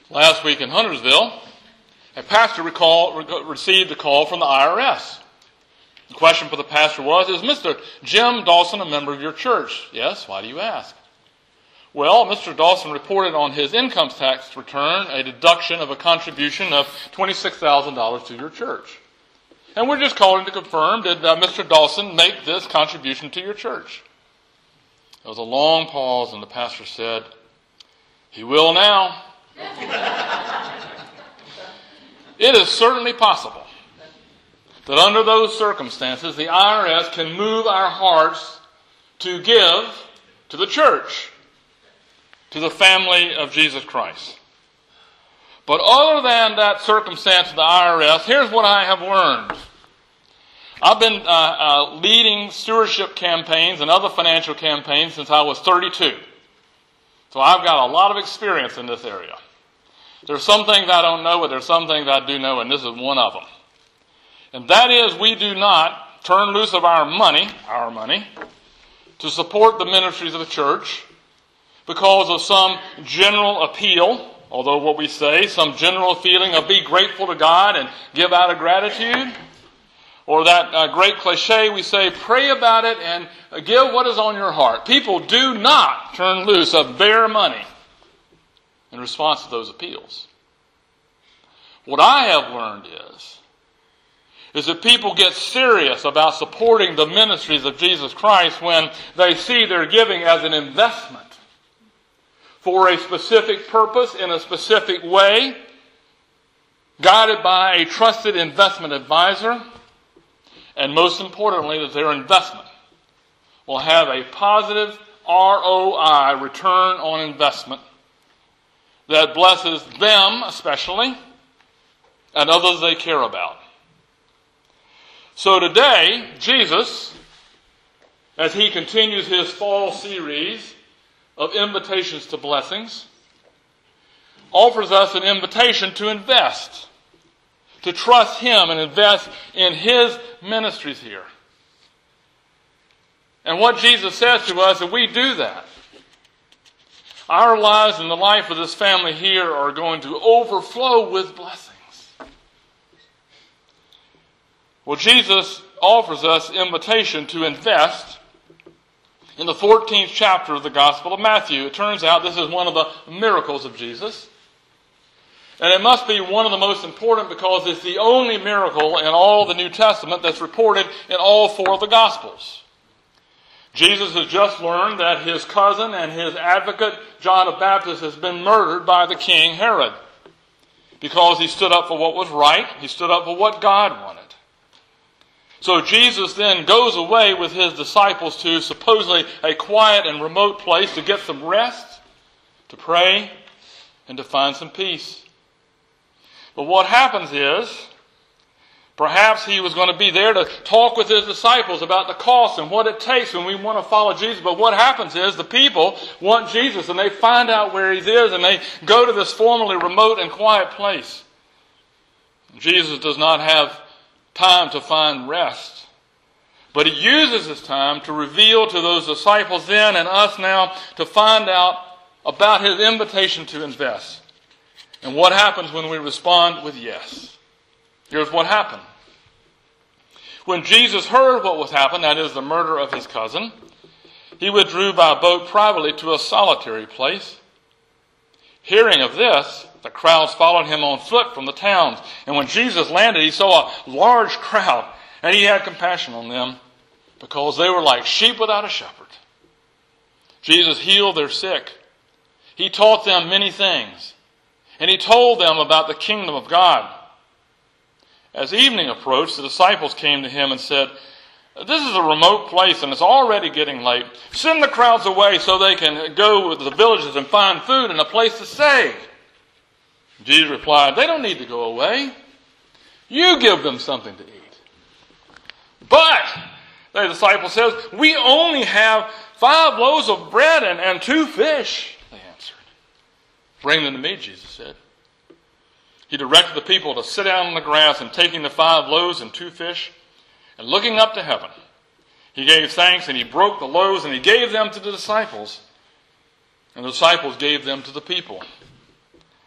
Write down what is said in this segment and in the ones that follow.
Last week in Huntersville, a pastor received a call from the IRS. The question for the pastor was, is Mr. Jim Dawson a member of your church? Yes. Why do you ask? Well, Mr. Dawson reported on his income tax return a deduction of a contribution of $26,000 to your church. And we're just calling to confirm, did Mr. Dawson make this contribution to your church? There was a long pause, and the pastor said, he will now. It is certainly possible that under those circumstances, the IRS can move our hearts to give to the church, to the family of Jesus Christ. But other than that circumstance of the IRS, here's what I have learned. I've been leading stewardship campaigns and other financial campaigns since I was 32. So I've got a lot of experience in this area. There's some things I don't know, but there's some things I do know, and this is one of them. And that is, we do not turn loose of our money, to support the ministries of the church because of some general appeal, although what we say, some general feeling of be grateful to God and give out of gratitude. Or that great cliche we say, pray about it and give what is on your heart. People do not turn loose of their money in response to those appeals. What I have learned is that people get serious about supporting the ministries of Jesus Christ when they see their giving as an investment for a specific purpose in a specific way, guided by a trusted investment advisor, and most importantly, that their investment will have a positive ROI, return on investment, that blesses them especially and others they care about. So today, Jesus, as he continues his fall series of invitations to blessings, offers us an invitation to invest, to trust him and invest in his ministries here. And what Jesus says to us, if we do that, our lives and the life of this family here are going to overflow with blessings. Well, Jesus offers us invitation to invest in the 14th chapter of the Gospel of Matthew. It turns out this is one of the miracles of Jesus. And it must be one of the most important because it's the only miracle in all the New Testament that's reported in all four of the Gospels. Jesus has just learned that his cousin and his advocate, John the Baptist, has been murdered by the king Herod because he stood up for what was right. He stood up for what God wanted. So Jesus then goes away with his disciples to supposedly a quiet and remote place to get some rest, to pray, and to find some peace. But what happens is, perhaps he was going to be there to talk with his disciples about the cost and what it takes when we want to follow Jesus. But what happens is the people want Jesus and they find out where he is and they go to this formerly remote and quiet place. Jesus does not have time to find rest. But he uses his time to reveal to those disciples then and us now to find out about his invitation to invest. And what happens when we respond with yes. Here's what happened. When Jesus heard what was happened, that is the murder of his cousin, he withdrew by boat privately to a solitary place. Hearing of this, the crowds followed him on foot from the towns. And when Jesus landed, he saw a large crowd, and he had compassion on them because they were like sheep without a shepherd. Jesus healed their sick. He taught them many things, and he told them about the kingdom of God. As evening approached, the disciples came to him and said, "This is a remote place and it's already getting late. Send the crowds away so they can go to the villages and find food and a place to stay." Jesus replied, "They don't need to go away. You give them something to eat." "But," the disciple says, "we only have 5 loaves of bread and 2 fish," they answered. "Bring them to me," Jesus said. He directed the people to sit down on the grass, and taking the 5 loaves and 2 fish, and looking up to heaven, he gave thanks, and he broke the loaves, and he gave them to the disciples, and the disciples gave them to the people.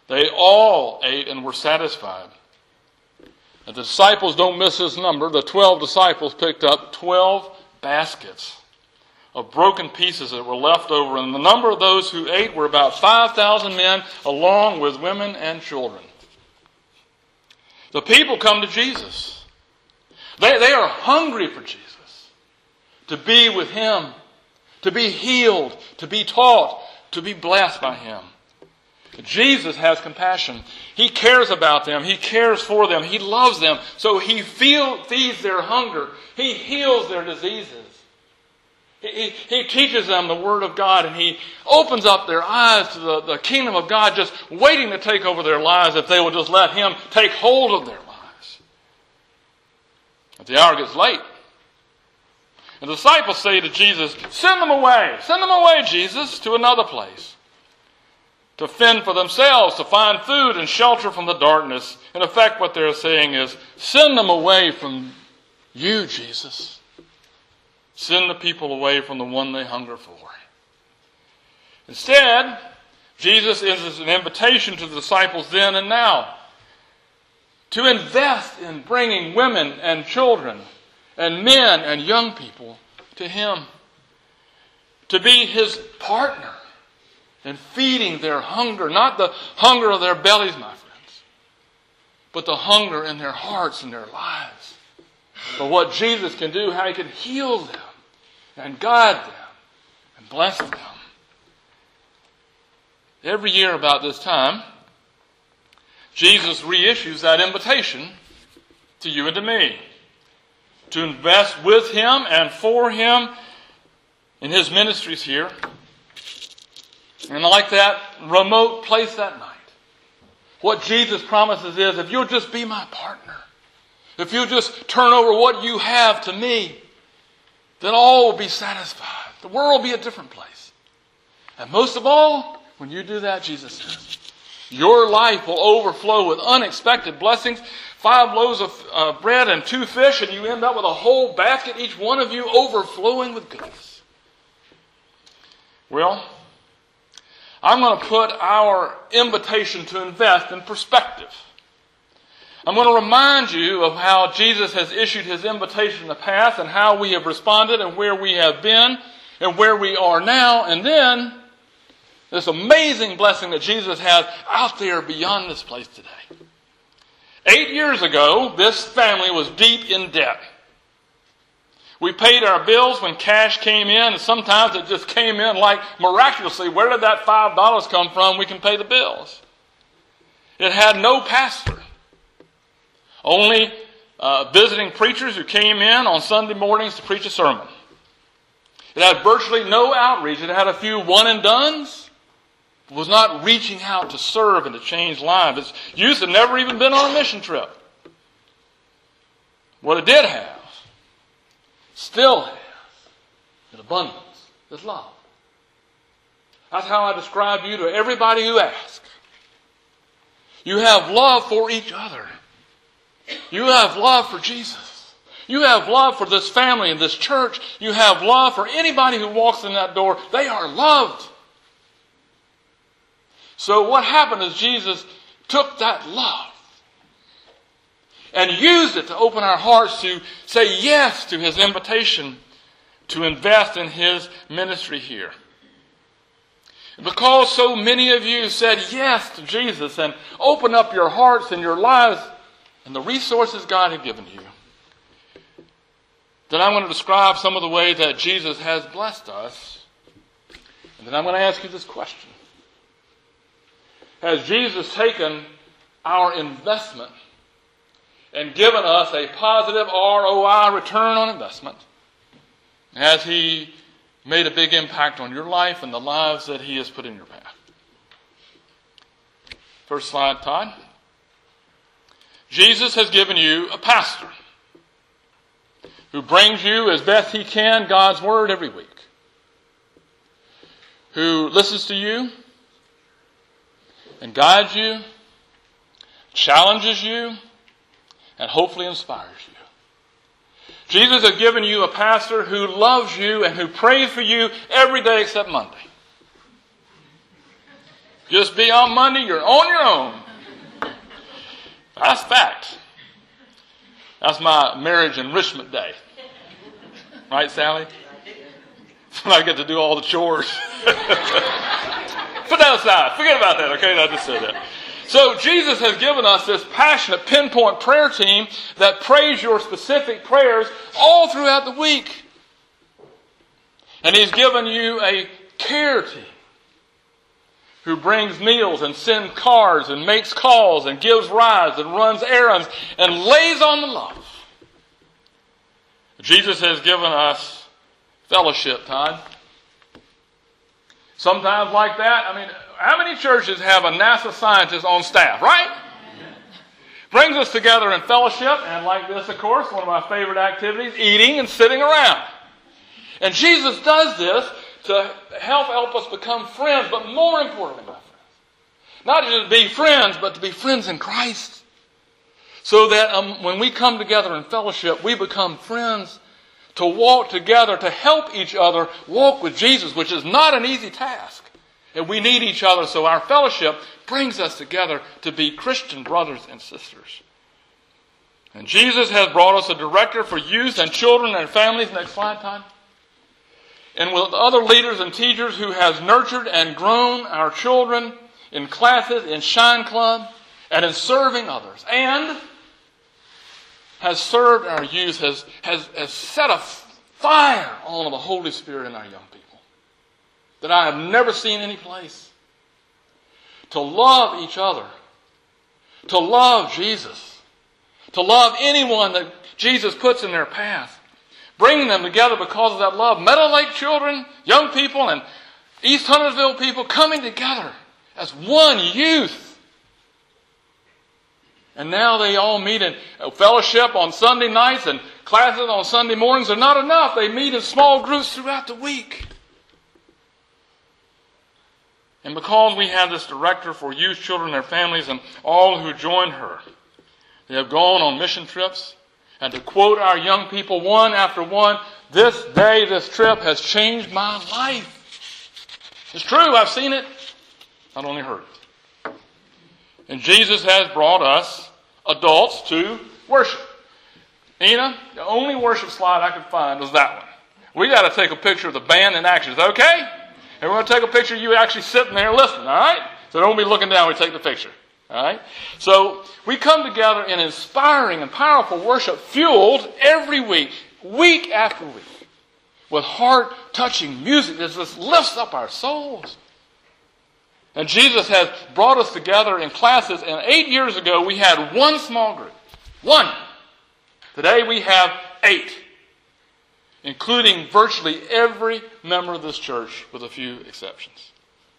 They all ate and were satisfied. And the disciples don't miss this number. The 12 disciples picked up 12 baskets of broken pieces that were left over. And the number of those who ate were about 5,000 men, along with women and children. The people come to Jesus. They are hungry for Jesus, to be with Him, to be healed, to be taught, to be blessed by Him. Jesus has compassion. He cares about them. He cares for them. He loves them. So He feeds their hunger. He heals their diseases. He teaches them the Word of God, and He opens up their eyes to the kingdom of God, just waiting to take over their lives if they will just let Him take hold of their lives. But the hour gets late. And the disciples say to Jesus, "Send them away. Send them away, Jesus, to another place, to fend for themselves, to find food and shelter from the darkness." In effect, what they're saying is, send them away from you, Jesus. Send the people away from the one they hunger for. Instead, Jesus is an invitation to the disciples then and now to invest in bringing women and children and men and young people to Him, to be His partner in feeding their hunger, not the hunger of their bellies, my friends, but the hunger in their hearts and their lives. For what Jesus can do, how He can heal them and guide them and bless them. Every year about this time, Jesus reissues that invitation to you and to me to invest with Him and for Him in His ministries here. And like that remote place that night, what Jesus promises is, if you'll just be my partner, if you'll just turn over what you have to me, then all will be satisfied. The world will be a different place. And most of all, when you do that, Jesus says, your life will overflow with unexpected blessings. 5 loaves of bread and 2 fish, and you end up with a whole basket, each one of you overflowing with goodness. Well, I'm going to put our invitation to invest in perspective. I'm going to remind you of how Jesus has issued His invitation in the past and how we have responded and where we have been and where we are now. And then this amazing blessing that Jesus has out there beyond this place today. 8 years ago, this family was deep in debt. We paid our bills when cash came in, and sometimes it just came in like miraculously. Where did that $5 come from? We can pay the bills. It had no pastor. Only visiting preachers who came in on Sunday mornings to preach a sermon. It had virtually no outreach. It had a few one-and-dones. It was not reaching out to serve and to change lives. Its youth had never even been on a mission trip. What it did have, still has, in abundance, is love. That's how I describe you to everybody who asks. You have love for each other. You have love for Jesus. You have love for this family and this church. You have love for anybody who walks in that door. They are loved. So what happened is Jesus took that love and used it to open our hearts to say yes to His invitation to invest in His ministry here. Because so many of you said yes to Jesus and opened up your hearts and your lives and the resources God had given you, then I'm going to describe some of the ways that Jesus has blessed us. And then I'm going to ask you this question. Has Jesus taken our investment and given us a positive ROI, return on investment? Has He made a big impact on your life and the lives that He has put in your path? First slide, Todd. Jesus has given you a pastor who brings you as best he can God's Word every week, who listens to you and guides you, challenges you, and hopefully inspires you. Jesus has given you a pastor who loves you and who prays for you every day except Monday, Just be on Monday, you're on your own. That's fact. That's my marriage enrichment day. Right, Sally? I get to do all the chores. Put that aside. Forget about that, okay? I just said that. So Jesus has given us this passionate pinpoint prayer team that prays your specific prayers all throughout the week. And He's given you a care team who brings meals and sends cards and makes calls and gives rides and runs errands and lays on the love. Jesus has given us fellowship time. Sometimes like that, I mean, how many churches have a NASA scientist on staff, right? Brings us together in fellowship, and like this, of course, one of my favorite activities, eating and sitting around. And Jesus does this to help us become friends, but more importantly, my friends, not just to be friends, but to be friends in Christ. So that when we come together in fellowship, we become friends to walk together, to help each other walk with Jesus, which is not an easy task. And we need each other, so our fellowship brings us together to be Christian brothers and sisters. And Jesus has brought us a director for youth and children and families. Next slide, time. And with other leaders and teachers who has nurtured and grown our children in classes, in Shine Club, and in serving others. And has served our youth, has set a fire on the Holy Spirit in our young people that I have never seen any place. To love each other. To love Jesus. To love anyone that Jesus puts in their path. Bringing them together because of that love. Meadow Lake children, young people, and East Huntersville people coming together as one youth. And now they all meet in fellowship on Sunday nights and classes on Sunday mornings. They're not enough. They meet in small groups throughout the week. And because we have this director for youth, children, their families, and all who join her, they have gone on mission trips. And to quote our young people one after one, this day, this trip has changed my life. It's true, I've seen it. I've only heard it. And Jesus has brought us, adults, to worship. Nina, the only worship slide I could find was that one. We got to take a picture of the band in action. Is that okay? And we're going to take a picture of you actually sitting there listening, all right? So don't be looking down when we take the picture, all right? So we come together in inspiring and powerful worship fueled every week, week after week, with heart-touching music that just lifts up our souls. And Jesus has brought us together in classes, and 8 years ago we had one small group. One. Today we have 8. Including virtually every member of this church, with a few exceptions.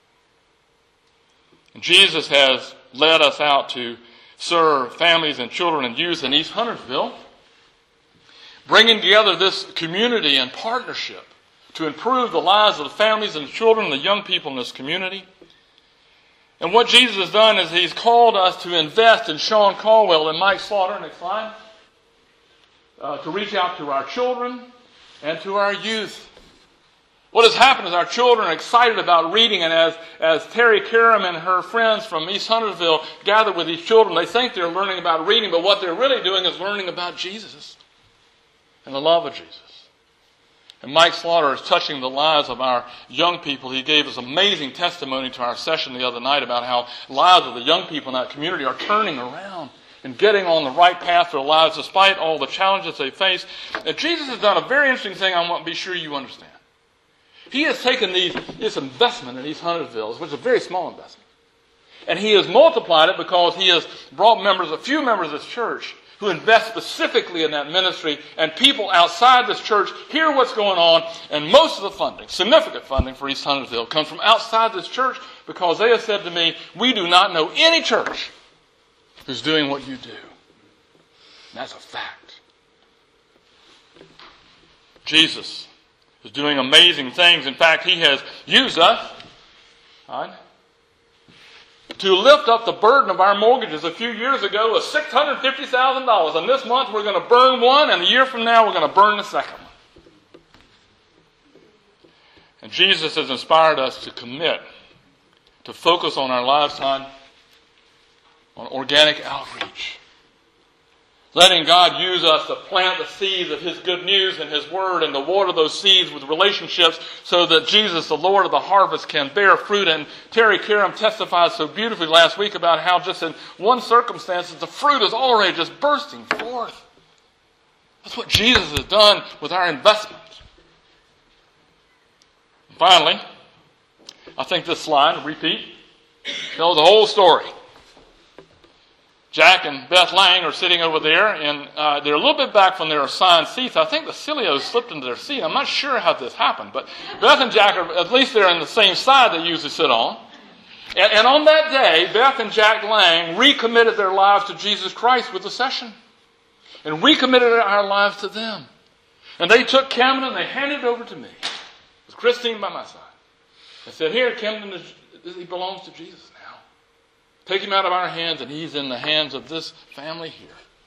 And Jesus has led us out to serve families and children and youth in East Huntersville, bringing together this community and partnership to improve the lives of the families and the children and the young people in this community. And what Jesus has done is He's called us to invest in Sean Caldwell and Mike Slaughter, next slide, to reach out to our children and to our youth. What has happened is our children are excited about reading, and as Terry Karam and her friends from East Huntersville gather with these children, they think they're learning about reading, but what they're really doing is learning about Jesus and the love of Jesus. And Mike Slaughter is touching the lives of our young people. He gave us amazing testimony to our session the other night about how lives of the young people in that community are turning around and getting on the right path for their lives despite all the challenges they face. And Jesus has done a very interesting thing I want to be sure you understand. He has taken this investment in East Huntersville, which is a very small investment, and He has multiplied it because He has brought a few members of this church who invest specifically in that ministry, and people outside this church hear what's going on, and most of the funding, significant funding for East Huntersville, comes from outside this church because they have said to me, we do not know any church who's doing what you do. And that's a fact. Jesus is doing amazing things. In fact, He has used us, right, to lift up the burden of our mortgages. A few years ago was $650,000. And this month we're going to burn one, and a year from now we're going to burn the second one. And Jesus has inspired us to commit to focus on our lives on organic outreach. Letting God use us to plant the seeds of His good news and His Word and to water those seeds with relationships so that Jesus, the Lord of the harvest, can bear fruit. And Terry Karam testified so beautifully last week about how just in one circumstance the fruit is already just bursting forth. That's what Jesus has done with our investment. And finally, I think this slide, repeat, tells the whole story. Jack and Beth Lang are sitting over there, and they're a little bit back from their assigned seats. I think the Cilios slipped into their seat. I'm not sure how this happened, but Beth and Jack are, at least they're in the same side they usually sit on. And on that day, Beth and Jack Lang recommitted their lives to Jesus Christ with the session. And recommitted our lives to them. And they took Camden and they handed it over to me, with Christine by my side. They said, here, Camden, he belongs to Jesus now. Take him out of our hands, and he's in the hands of this family here.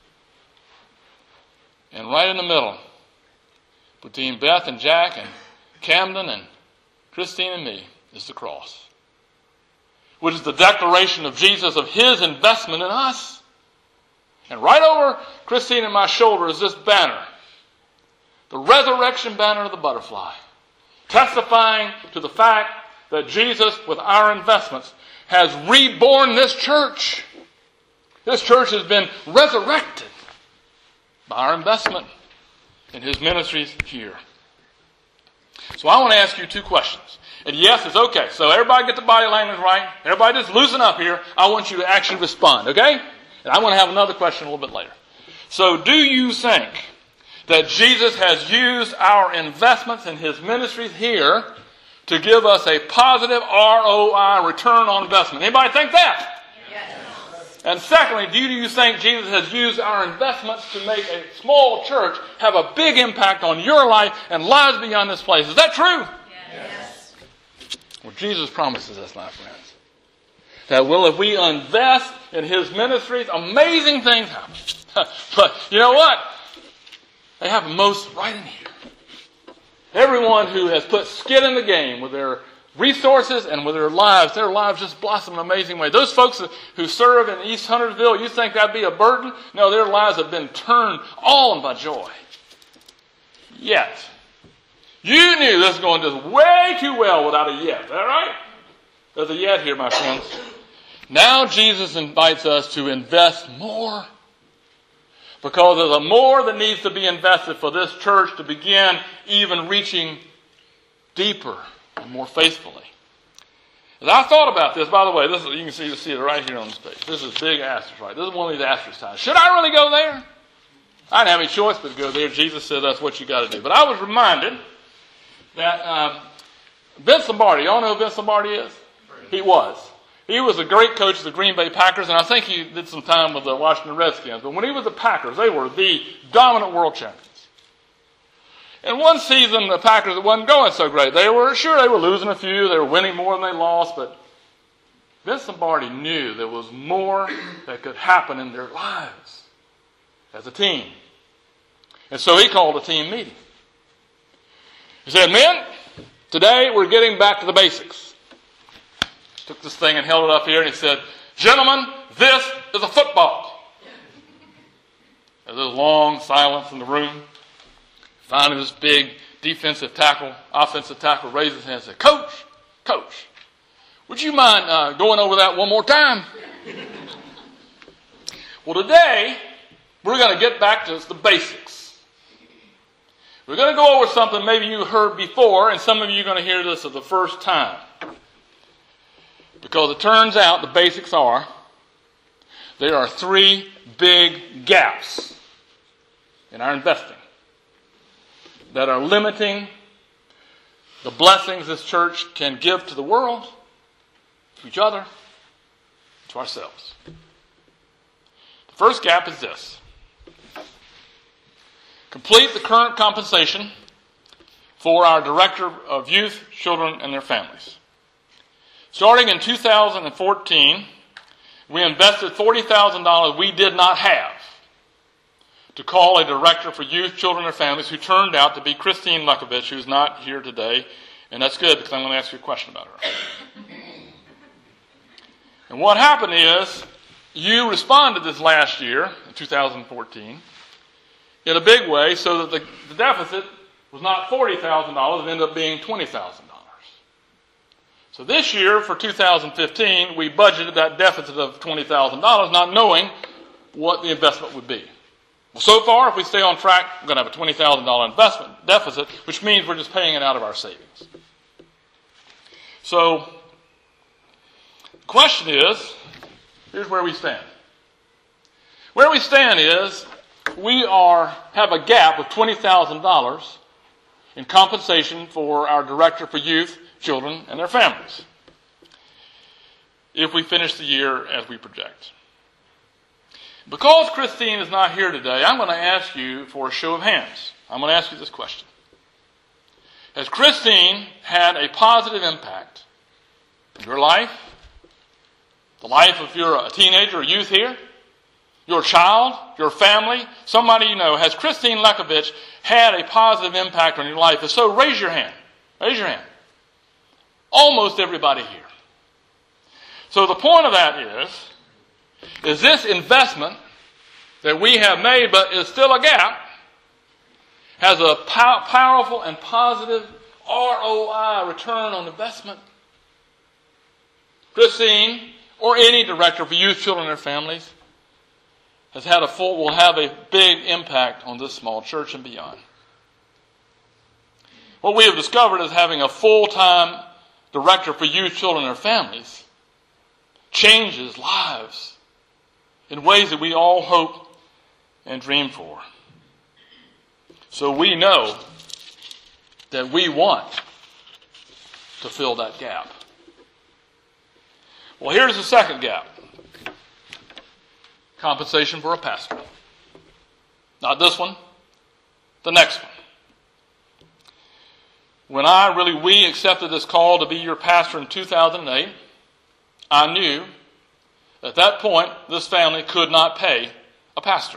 And right in the middle, between Beth and Jack and Camden and Christine and me, is the cross, which is the declaration of Jesus, of His investment in us. And right over Christine and my shoulder is this banner, the resurrection banner of the butterfly, testifying to the fact that Jesus, with our investments, has reborn this church. This church has been resurrected by our investment in His ministries here. So I want to ask you two questions. And yes, it's okay. So everybody get the body language right. Everybody just loosen up here. I want you to actually respond, okay? And I want to have another question a little bit later. So do you think that Jesus has used our investments in His ministries here to give us a positive ROI, return on investment? Anybody think that? Yes. And secondly, do you think Jesus has used our investments to make a small church have a big impact on your life and lives beyond this place? Is that true? Yes. Well, Jesus promises us, my friends, that if we invest in His ministries, amazing things happen. But you know what? They happen most right in here. Everyone who has put skin in the game with their resources and with their lives just blossom in an amazing way. Those folks who serve in East Huntersville, you think that'd be a burden? No, their lives have been turned on by joy. Yet, you knew this was going just way too well without a yet. Is that right? There's a yet here, my friends. Now Jesus invites us to invest more. Because there's a more that needs to be invested for this church to begin even reaching deeper and more faithfully. As I thought about this, by the way, you can see it right here on this page. This is big asterisk, right? This is one of these asterisk signs. Should I really go there? I didn't have any choice but to go there. Jesus said that's what you got to do. But I was reminded that Vince Lombardi, y'all know who Vince Lombardi is? He was. He was a great coach of the Green Bay Packers, and I think he did some time with the Washington Redskins. But when he was the Packers, they were the dominant world champions. And one season, the Packers, it wasn't going so great. They were losing a few. They were winning more than they lost. But Vince Lombardi knew there was more that could happen in their lives as a team. And so he called a team meeting. He said, men, today we're getting back to the basics. Took this thing and held it up here and he said, gentlemen, this is a football. There's a long silence in the room. Finally, this big offensive tackle raised his hand and said, Coach, would you mind going over that one more time? Well, today, we're going to get back to the basics. We're going to go over something maybe you heard before, and some of you are going to hear this for the first time. Because it turns out the basics are, there are three big gaps in our investing that are limiting the blessings this church can give to the world, to each other, to ourselves. The first gap is this. Complete the current compensation for our Director of Youth, Children, and their families. Starting in 2014, we invested $40,000 we did not have to call a director for youth, children, and families who turned out to be Christine Lekovich, who's not here today. And that's good because I'm going to ask you a question about her. And what happened is, you responded this last year, 2014, in a big way so that the deficit was not $40,000, it ended up being $20,000. So this year, for 2015, we budgeted that deficit of $20,000, not knowing what the investment would be. Well, so far, if we stay on track, we're going to have a $20,000 investment deficit, which means we're just paying it out of our savings. So, the question is, here's where we stand. Where we stand is, we have a gap of $20,000 in compensation for our Director for Youth, Children, and their families, if we finish the year as we project. Because Christine is not here today, I'm going to ask you for a show of hands. I'm going to ask you this question. Has Christine had a positive impact in your life, the life of your teenager or youth here, your child, your family, somebody you know? Has Christine Lekovich had a positive impact on your life? If so, raise your hand. Raise your hand. Almost everybody here. So the point of that is this investment that we have made, but is still a gap, has a powerful and positive ROI, return on investment. Christine, or any director for youth, children, and their families, will have a big impact on this small church and beyond. What we have discovered is having a full-time director for youth, children, and their families changes lives in ways that we all hope and dream for. So we know that we want to fill that gap. Well, here's the second gap. Compensation for a pastor. Not this one, the next one. When we accepted this call to be your pastor in 2008, I knew at that point this family could not pay a pastor.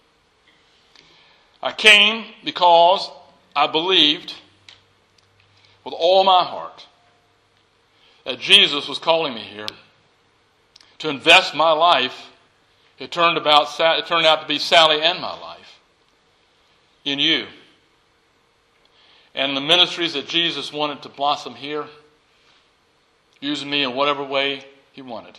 I came because I believed with all my heart that Jesus was calling me here to invest my life. It turned out to be Sally and my life in you. And the ministries that Jesus wanted to blossom here, using me in whatever way he wanted.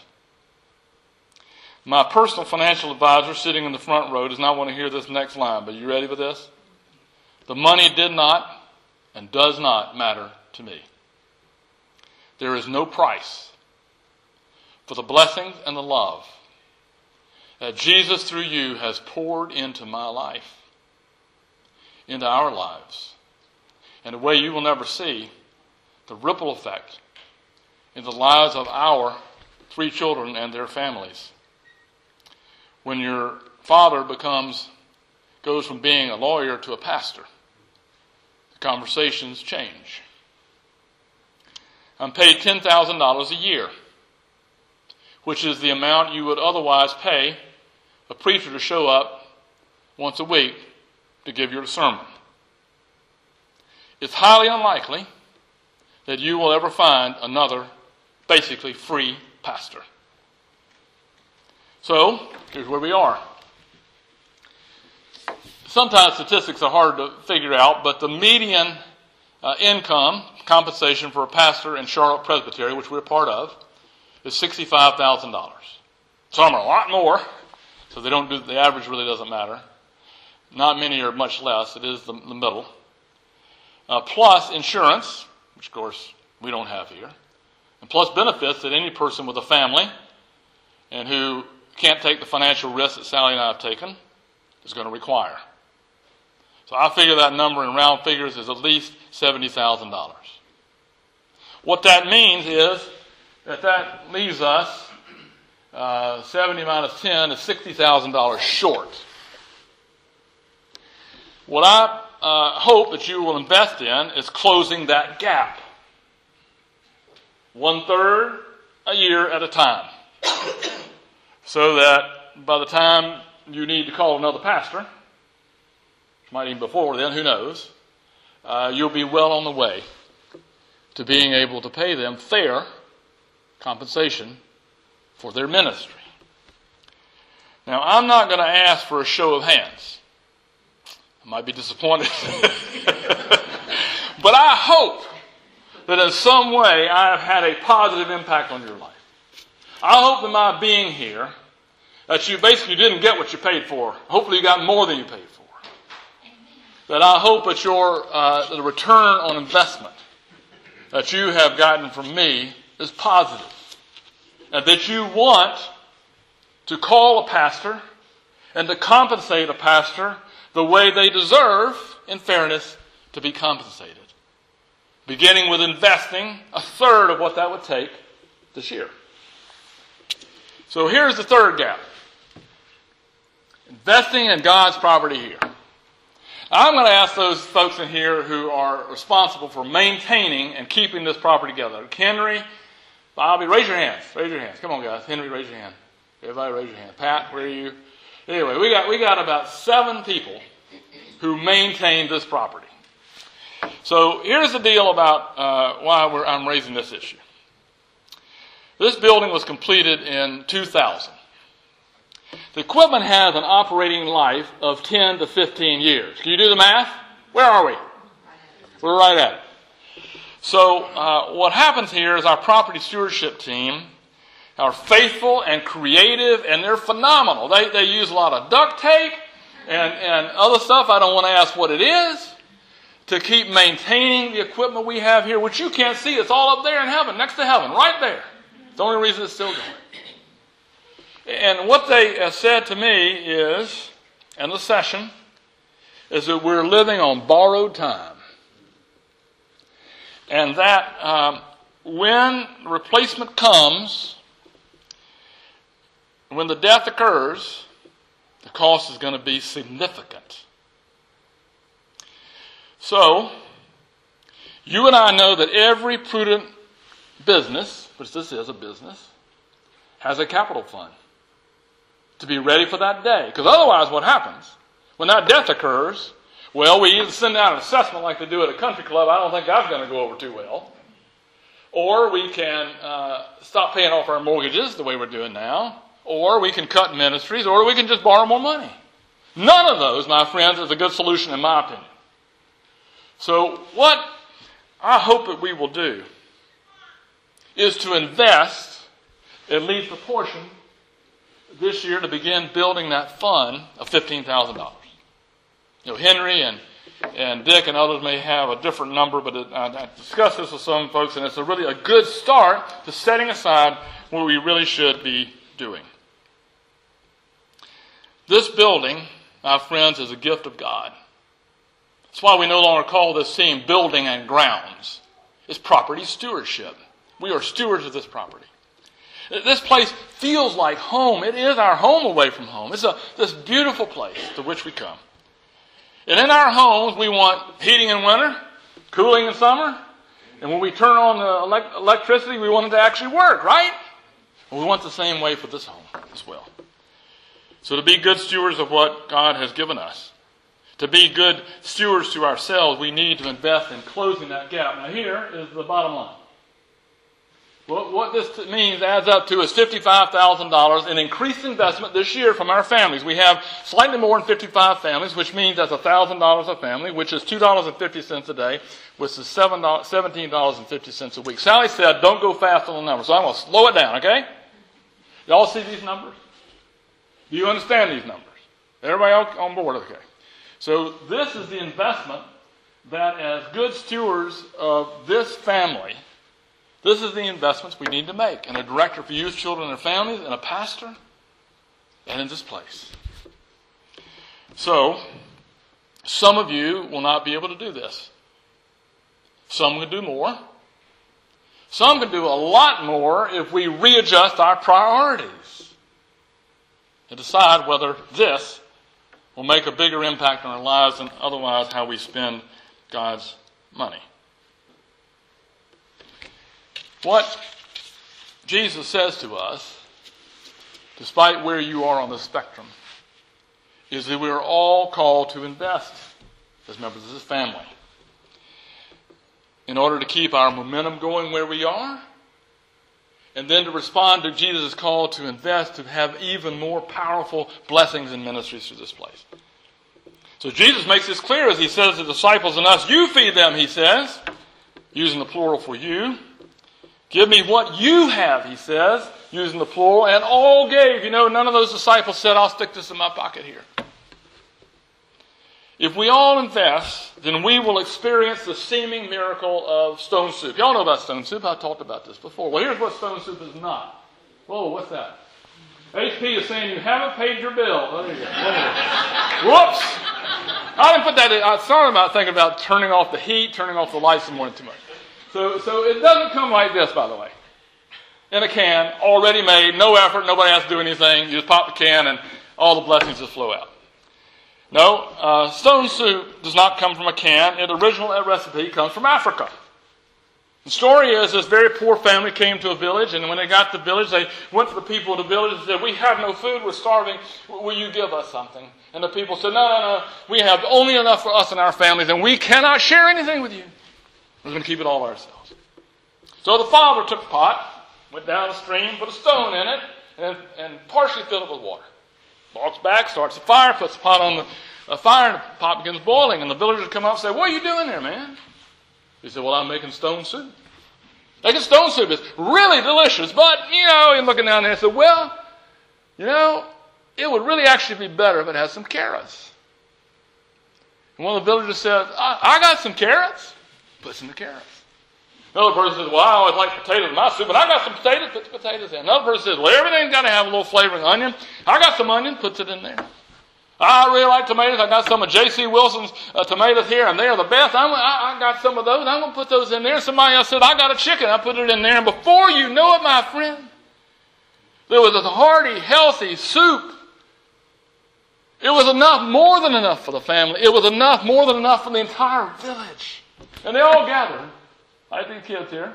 My personal financial advisor sitting in the front row does not want to hear this next line, but you ready for this? The money did not and does not matter to me. There is no price for the blessings and the love that Jesus through you has poured into my life, into our lives, in a way you will never see, the ripple effect in the lives of our 3 children and their families. When your father goes from being a lawyer to a pastor, the conversations change. I'm paid $10,000 a year, which is the amount you would otherwise pay a preacher to show up once a week to give your sermon. It's highly unlikely that you will ever find another basically free pastor. So, here's where we are. Sometimes statistics are hard to figure out, but the median income, compensation for a pastor in Charlotte Presbytery, which we're part of, is $65,000. Some are a lot more, so the average really doesn't matter. Not many are much less. It is the middle. Plus insurance, which of course we don't have here, and plus benefits that any person with a family and who can't take the financial risk that Sally and I have taken is going to require. So I figure that number in round figures is at least $70,000. What that means is that leaves us 70 minus 10 is $60,000 short. What I hope that you will invest in is closing that gap. 1/3 a year at a time. So that by the time you need to call another pastor, which might even before then, who knows, you'll be well on the way to being able to pay them fair compensation for their ministry. Now, I'm not going to ask for a show of hands. I might be disappointed. But I hope that in some way I have had a positive impact on your life. I hope that my being here, that you basically didn't get what you paid for. Hopefully you got more than you paid for. That I hope that the return on investment that you have gotten from me is positive. And that you want to call a pastor and to compensate a pastor the way they deserve, in fairness, to be compensated. Beginning with investing a third of what that would take this year. So here's the third gap. Investing in God's property here. I'm going to ask those folks in here who are responsible for maintaining and keeping this property together. Henry, Bobby, raise your hands. Raise your hands. Come on, guys. Henry, raise your hand. Everybody raise your hand. Pat, where are you? Anyway, we got about 7 people who maintain this property. So here's the deal about why I'm raising this issue. This building was completed in 2000. The equipment has an operating life of 10 to 15 years. Can you do the math? Where are we? We're right at it. So what happens here is our property stewardship team are faithful and creative, and they're phenomenal. They use a lot of duct tape and other stuff. I don't want to ask what it is, to keep maintaining the equipment we have here, which you can't see. It's all up there in heaven, next to heaven, right there. It's the only reason it's still going. And what they have said to me is, in the session, is that we're living on borrowed time. And that when replacement comes, when the death occurs, the cost is going to be significant. So, you and I know that every prudent business, which this is a business, has a capital fund to be ready for that day. Because otherwise what happens? When that death occurs, well, we either send out an assessment like they do at a country club. I don't think that's going to go over too well. Or we can stop paying off our mortgages the way we're doing now. Or we can cut ministries. Or we can just borrow more money. None of those, my friends, is a good solution in my opinion. So what I hope that we will do is to invest at least a portion this year to begin building that fund of $15,000. You know, Henry and Dick and others may have a different number, but I discussed this with some folks, and it's really a good start to setting aside what we really should be doing. This building, my friends, is a gift of God. That's why we no longer call this team building and grounds. It's property stewardship. We are stewards of this property. This place feels like home. It is our home away from home. It's this beautiful place to which we come. And in our homes, we want heating in winter, cooling in summer, and when we turn on the electricity, we want it to actually work, right? Well, we want the same way for this home as well. So to be good stewards of what God has given us, to be good stewards to ourselves, we need to invest in closing that gap. Now here is the bottom line. What this means adds up to is $55,000 in increased investment this year from our families. We have slightly more than 55 families, which means that's $1,000 a family, which is $2.50 a day, which is $17.50 a week. Sally said, don't go fast on the numbers, so I'm going to slow it down, okay? Y'all see these numbers? Do you understand these numbers? Everybody on board? Okay. So this is the investment that as good stewards of this family, this is the investments we need to make. And a director for youth, children, and families, and a pastor, and in this place. So, some of you will not be able to do this. Some can do more. Some can do a lot more if we readjust our priorities and decide whether this will make a bigger impact on our lives than otherwise how we spend God's money. What Jesus says to us, despite where you are on the spectrum, is that we are all called to invest as members of this family in order to keep our momentum going where we are and then to respond to Jesus' call to invest, to have even more powerful blessings and ministries through this place. So Jesus makes this clear as he says to the disciples and us, you feed them, he says, using the plural for you. Give me what you have, he says, using the plural, and all gave. You know, none of those disciples said, I'll stick this in my pocket here. If we all invest, then we will experience the seeming miracle of stone soup. Y'all know about stone soup. I talked about this before. Well, here's what stone soup is not. Whoa, what's that? HP is saying you haven't paid your bill. Oh, there you go. Whoops. I didn't put that in. I thought about thinking about turning off the heat, turning off the lights in the morning too much. So it doesn't come like this, by the way. In a can, already made, no effort, nobody has to do anything. You just pop the can and all the blessings just flow out. No, stone soup does not come from a can. The original recipe comes from Africa. The story is this very poor family came to a village, and when they got to the village, they went to the people of the village and said, we have no food, we're starving, will you give us something? And the people said, no, we have only enough for us and our families, and we cannot share anything with you. We're going to keep it all ourselves. So the father took a pot, went down the stream, put a stone in it, and partially filled it with water. Walks back, starts a fire, puts the pot on the fire, and the pot begins boiling. And the villagers come up and say, what are you doing there, man? He said, well, I'm making stone soup. Making stone soup is really delicious, but, you're looking down there and said, well, it would really actually be better if it had some carrots. And one of the villagers said, I got some carrots. Puts in the carrots. Another person says, well, I always like potatoes in my soup, but I got some potatoes, puts the potatoes in. Another person says, well, everything's got to have a little flavoring onion. I got some onion, puts it in there. I really like tomatoes. I got some of J.C. Wilson's tomatoes here, and they are the best. I got some of those. I'm going to put those in there. Somebody else said, I got a chicken. I put it in there. And before you know it, my friend, there was a hearty, healthy soup. It was enough, more than enough for the family. It was enough, more than enough for the entire village. And they all gathered, like these kids here,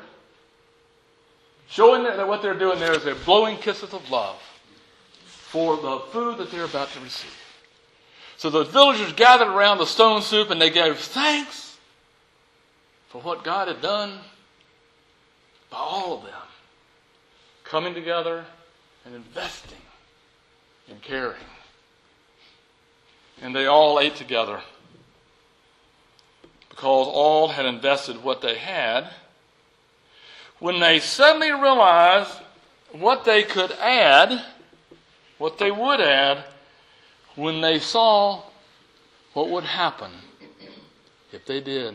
showing that what they're doing there is they're blowing kisses of love for the food that they're about to receive. So the villagers gathered around the stone soup and they gave thanks for what God had done by all of them, coming together and investing and caring. And they all ate together, because all had invested what they had. When they suddenly realized what they could add, what they would add, when they saw what would happen if they did.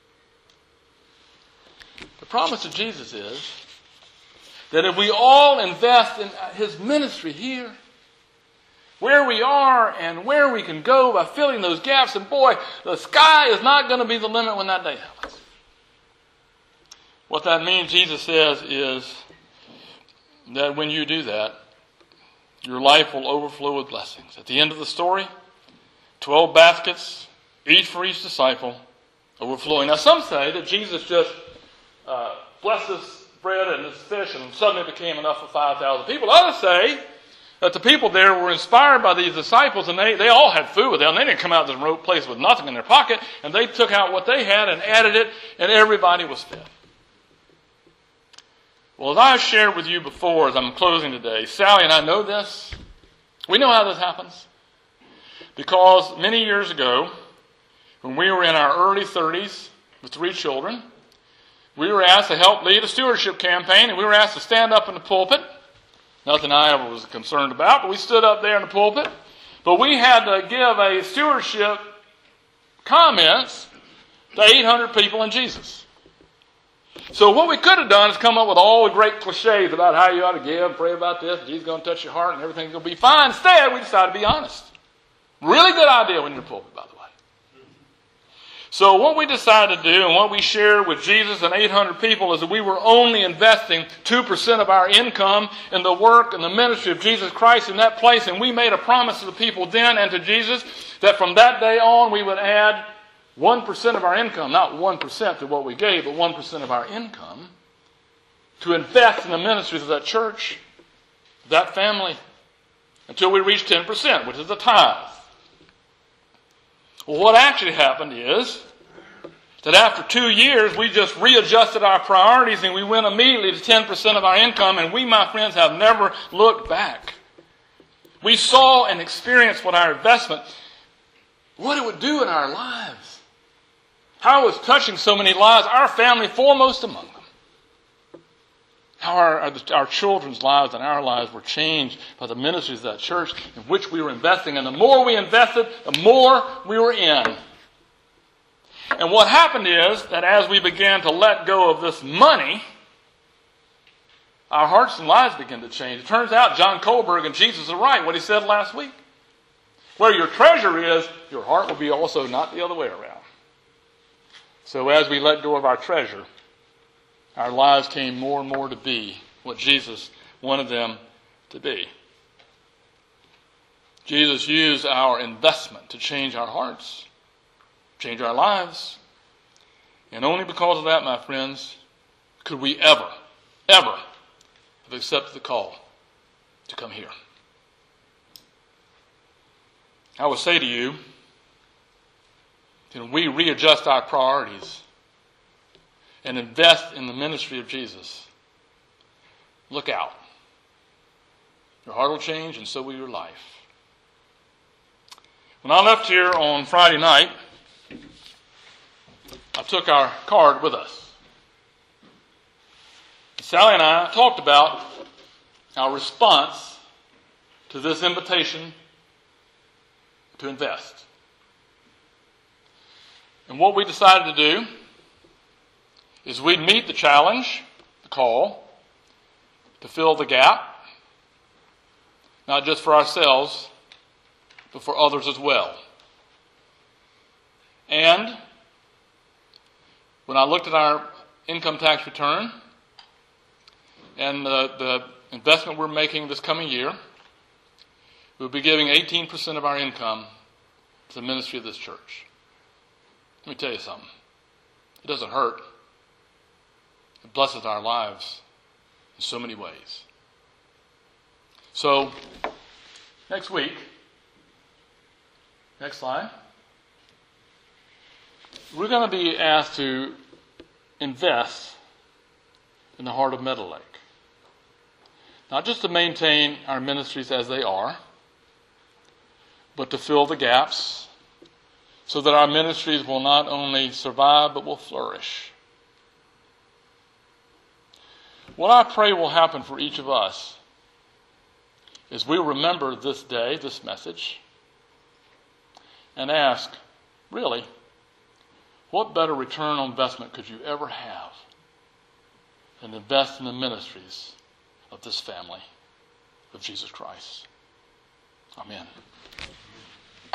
The promise of Jesus is that if we all invest in his ministry here, where we are and where we can go by filling those gaps, and boy, the sky is not going to be the limit when that day happens. What that means, Jesus says, is that when you do that, your life will overflow with blessings. At the end of the story, 12 baskets, each for each disciple, overflowing. Now some say that Jesus just blessed this bread and this fish and suddenly it became enough for 5,000 people. Others say that the people there were inspired by these disciples, and they all had food with them. They didn't come out of this remote place with nothing in their pocket, and they took out what they had and added it, and everybody was fed. Well, as I've shared with you before as I'm closing today, Sally and I know this. We know how this happens. Because many years ago, when we were in our early 30s with 3 children, we were asked to help lead a stewardship campaign, and we were asked to stand up in the pulpit. Nothing I ever was concerned about, but we stood up there in the pulpit. But we had to give a stewardship comments to 800 people in Jesus. So what we could have done is come up with all the great cliches about how you ought to give, pray about this, Jesus is going to touch your heart, and everything's going to be fine. Instead, we decided to be honest. Really good idea when you're in the pulpit, by the way. So what we decided to do and what we shared with Jesus and 800 people is that we were only investing 2% of our income in the work and the ministry of Jesus Christ in that place. And we made a promise to the people then and to Jesus that from that day on we would add 1% of our income, not 1% to what we gave, but 1% of our income to invest in the ministries of that church, that family, until we reach 10%, which is the tithe. Well, what actually happened is that after 2 years, we just readjusted our priorities and we went immediately to 10% of our income, and we, my friends, have never looked back. We saw and experienced what our investment, what it would do in our lives. How it was touching so many lives, our family foremost among them. How our children's lives and our lives were changed by the ministries of that church in which we were investing. And the more we invested, the more we were in. And what happened is that as we began to let go of this money, our hearts and lives began to change. It turns out John Kohlberg and Jesus are right, what he said last week. Where your treasure is, your heart will be also, not the other way around. So as we let go of our treasure, our lives came more and more to be what Jesus wanted them to be. Jesus used our investment to change our hearts, change our lives. And only because of that, my friends, could we ever have accepted the call to come here. I would say to you, can we readjust our priorities and invest in the ministry of Jesus? Look out. Your heart will change, and so will your life. When I left here on Friday night, I took our card with us. Sally and I talked about our response to this invitation to invest. And what we decided to do is we'd meet the challenge, the call, to fill the gap, not just for ourselves, but for others as well. And when I looked at our income tax return and the investment we're making this coming year, we'll be giving 18% of our income to the ministry of this church. Let me tell you something. It doesn't hurt. It blesses our lives in so many ways. So, next week, next slide, we're going to be asked to invest in the heart of Meadow Lake. Not just to maintain our ministries as they are, but to fill the gaps so that our ministries will not only survive but will flourish. What I pray will happen for each of us is we remember this day, this message, and ask, really, what better return on investment could you ever have than invest in the ministries of this family of Jesus Christ? Amen.